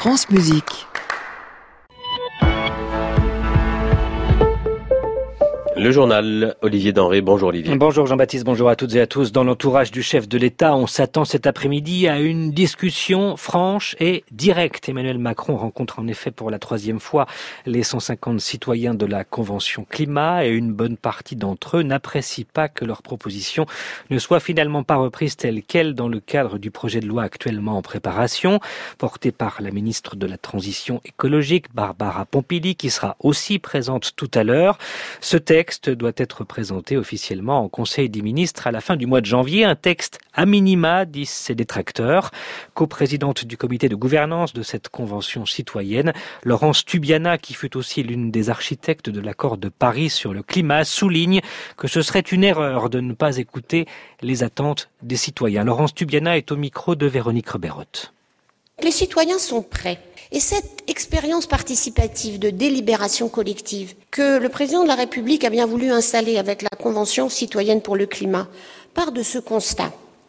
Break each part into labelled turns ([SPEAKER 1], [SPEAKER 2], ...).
[SPEAKER 1] France Musique.
[SPEAKER 2] Le journal, Olivier Denré. Bonjour Olivier.
[SPEAKER 3] Bonjour Jean-Baptiste, bonjour à toutes et à tous. Dans l'entourage du chef de l'État, on s'attend cet après-midi à une discussion franche et directe. Emmanuel Macron rencontre en effet pour la 3e fois les 150 citoyens de la Convention Climat et une bonne partie d'entre eux n'apprécient pas que leurs propositions ne soient finalement pas reprises telles quelles dans le cadre du projet de loi actuellement en préparation, porté par la ministre de la Transition écologique, Barbara Pompili, qui sera aussi présente tout à l'heure. Ce texte doit être présenté officiellement en Conseil des ministres à la fin du mois de janvier. Un texte à minima, disent ses détracteurs. Coprésidente du comité de gouvernance de cette convention citoyenne, Laurence Tubiana, qui fut aussi l'une des architectes de l'accord de Paris sur le climat, souligne que ce serait une erreur de ne pas écouter les attentes des citoyens. Laurence Tubiana est au micro de Véronique Reberotte.
[SPEAKER 4] Les citoyens sont prêts. Et cette expérience participative de délibération collective que le président de la République a bien voulu installer avec la Convention citoyenne pour le climat part de ce constat.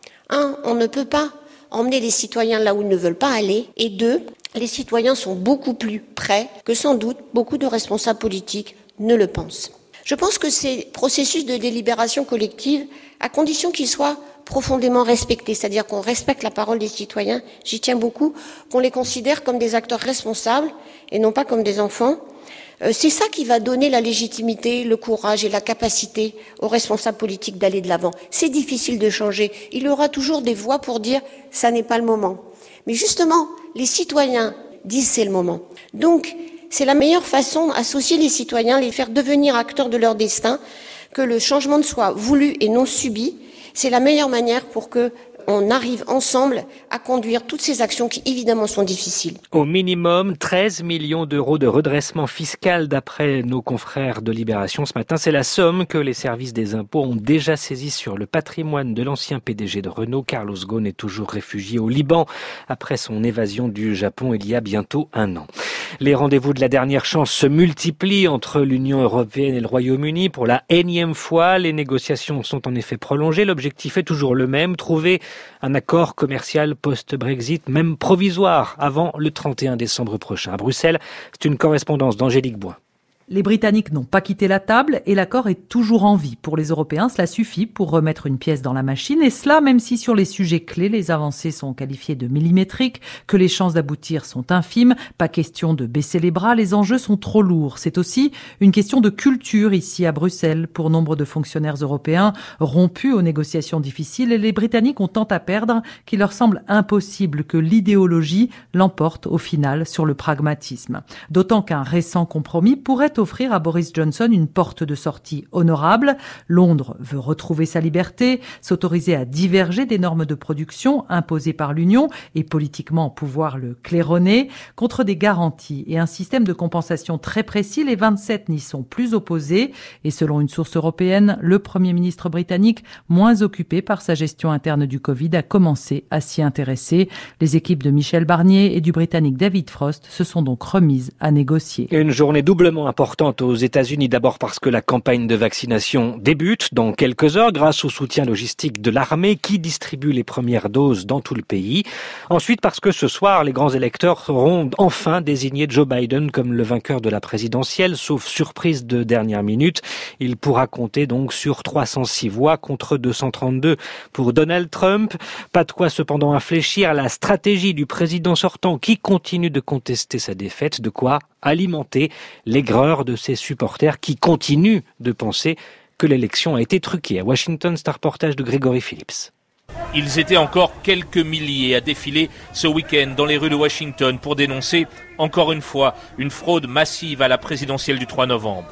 [SPEAKER 4] 1. On ne peut pas emmener les citoyens là où ils ne veulent pas aller. Et 2. Les citoyens sont beaucoup plus prêts que sans doute beaucoup de responsables politiques ne le pensent. Je pense que ces processus de délibération collective, à condition qu'ils soient profondément respectés, c'est-à-dire qu'on respecte la parole des citoyens, j'y tiens beaucoup, qu'on les considère comme des acteurs responsables et non pas comme des enfants. C'est ça qui va donner la légitimité, le courage et la capacité aux responsables politiques d'aller de l'avant. C'est difficile de changer. Il y aura toujours des voix pour dire « ça n'est pas le moment ». Mais justement, les citoyens disent « c'est le moment ». Donc, c'est la meilleure façon d'associer les citoyens, les faire devenir acteurs de leur destin, que le changement soit voulu et non subi. C'est la meilleure manière pour que on arrive ensemble à conduire toutes ces actions qui évidemment sont difficiles.
[SPEAKER 3] Au minimum 13 millions d'euros de redressement fiscal d'après nos confrères de Libération ce matin. C'est la somme que les services des impôts ont déjà saisie sur le patrimoine de l'ancien PDG de Renault. Carlos Ghosn est toujours réfugié au Liban après son évasion du Japon il y a bientôt 1 an. Les rendez-vous de la dernière chance se multiplient entre l'Union européenne et le Royaume-Uni. Pour la énième fois, les négociations sont en effet prolongées. L'objectif est toujours le même, trouver un accord commercial post-Brexit, même provisoire, avant le 31 décembre prochain. À Bruxelles, c'est une correspondance d'Angélique Boin.
[SPEAKER 5] Les Britanniques n'ont pas quitté la table et l'accord est toujours en vie. Pour les Européens, cela suffit pour remettre une pièce dans la machine. Et cela, même si sur les sujets clés, les avancées sont qualifiées de millimétriques, que les chances d'aboutir sont infimes. Pas question de baisser les bras, les enjeux sont trop lourds. C'est aussi une question de culture ici à Bruxelles. Pour nombre de fonctionnaires européens rompus aux négociations difficiles, et les Britanniques ont tant à perdre qu'il leur semble impossible que l'idéologie l'emporte au final sur le pragmatisme. D'autant qu'un récent compromis pourrait offrir à Boris Johnson une porte de sortie honorable. Londres veut retrouver sa liberté, s'autoriser à diverger des normes de production imposées par l'Union et politiquement pouvoir le claironner. Contre des garanties et un système de compensation très précis, les 27 n'y sont plus opposés. Et selon une source européenne, le Premier ministre britannique, moins occupé par sa gestion interne du Covid, a commencé à s'y intéresser. Les équipes de Michel Barnier et du Britannique David Frost se sont donc remises à négocier.
[SPEAKER 3] Une journée doublement importante aux États-Unis, d'abord parce que la campagne de vaccination débute dans quelques heures grâce au soutien logistique de l'armée qui distribue les premières doses dans tout le pays. Ensuite parce que ce soir, les grands électeurs auront enfin désigné Joe Biden comme le vainqueur de la présidentielle, sauf surprise de dernière minute. Il pourra compter donc sur 306 voix contre 232 pour Donald Trump. Pas de quoi cependant infléchir la stratégie du président sortant qui continue de contester sa défaite, de quoi alimenter l'aigreur de ses supporters qui continuent de penser que l'élection a été truquée. À Washington, c'est un reportage de Grégory Phillips.
[SPEAKER 6] Ils étaient encore quelques milliers à défiler ce week-end dans les rues de Washington pour dénoncer, encore une fois, une fraude massive à la présidentielle du 3 novembre.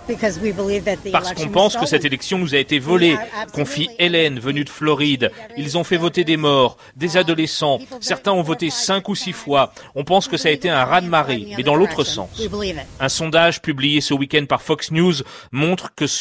[SPEAKER 6] Parce qu'on pense que cette élection nous a été volée, confie Hélène, venue de Floride. Ils ont fait voter des morts, des adolescents. Certains ont voté 5 ou 6 fois. On pense que ça a été un raz-de-marée, mais dans l'autre sens. Un sondage publié ce week-end par Fox News montre que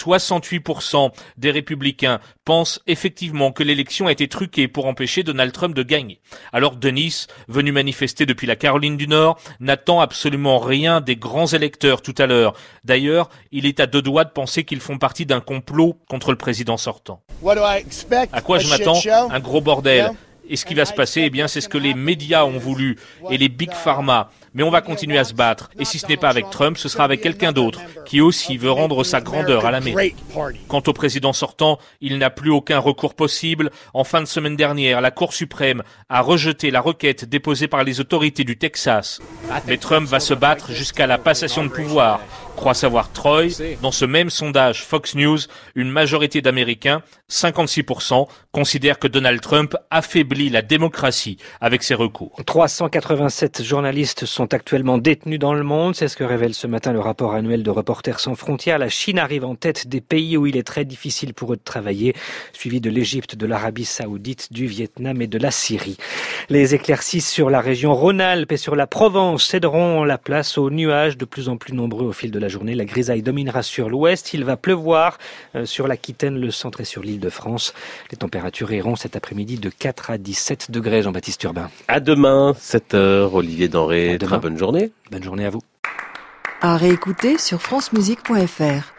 [SPEAKER 6] 68% des républicains pensent effectivement que l'élection a été truquée pour empêcher Donald Trump de gagner. Alors Dennis, venu manifester depuis la Caroline du Nord, n'attend absolument rien des grands électeurs tout à l'heure. D'ailleurs, il est à 2 doigts de penser qu'ils font partie d'un complot contre le président sortant. À quoi je m'attends ? Un gros bordel. Et ce qui va se passer, eh bien, c'est ce que les médias ont voulu et les big pharma. Mais on va continuer à se battre. Et si ce n'est pas avec Trump, ce sera avec quelqu'un d'autre qui aussi veut rendre sa grandeur à l'Amérique. Quant au président sortant, il n'a plus aucun recours possible. En fin de semaine dernière, la Cour suprême a rejeté la requête déposée par les autorités du Texas. Mais Trump va se battre jusqu'à la passation de pouvoir. Croit savoir Troy, dans ce même sondage Fox News, une majorité d'Américains, 56%, considèrent que Donald Trump affaiblit la démocratie avec ses recours.
[SPEAKER 3] 387 journalistes sont actuellement détenus dans le monde. C'est ce que révèle ce matin le rapport annuel de Reporters sans frontières. La Chine arrive en tête des pays où il est très difficile pour eux de travailler, suivi de l'Égypte, de l'Arabie Saoudite, du Vietnam et de la Syrie. Les éclaircies sur la région Rhône-Alpes et sur la Provence céderont la place aux nuages de plus en plus nombreux au fil de la journée. La grisaille dominera sur l'ouest. Il va pleuvoir sur l'Aquitaine, le centre et sur l'Île-de-France. Les températures iront cet après-midi de 4 à 17 degrés. Jean-Baptiste Urbain.
[SPEAKER 2] À demain, 7h. Olivier Denré, très bonne journée.
[SPEAKER 3] Bonne journée à vous.
[SPEAKER 1] À réécouter sur francemusique.fr.